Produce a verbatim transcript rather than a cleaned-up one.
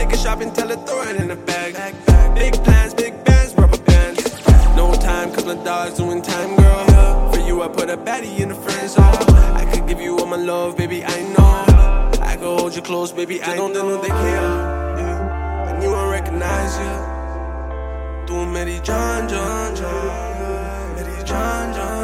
Take a shopping, tell her throw it in the bag. Big plans, big bands, rubber bands. No time, cause my dog's doing time, girl. For you, I put a baddie in the friend zone. I could give you all my love, baby, I know. I could hold you close, baby, I don't know they care. And you won't recognize you. Tu me di John, John, John. Me di John, John.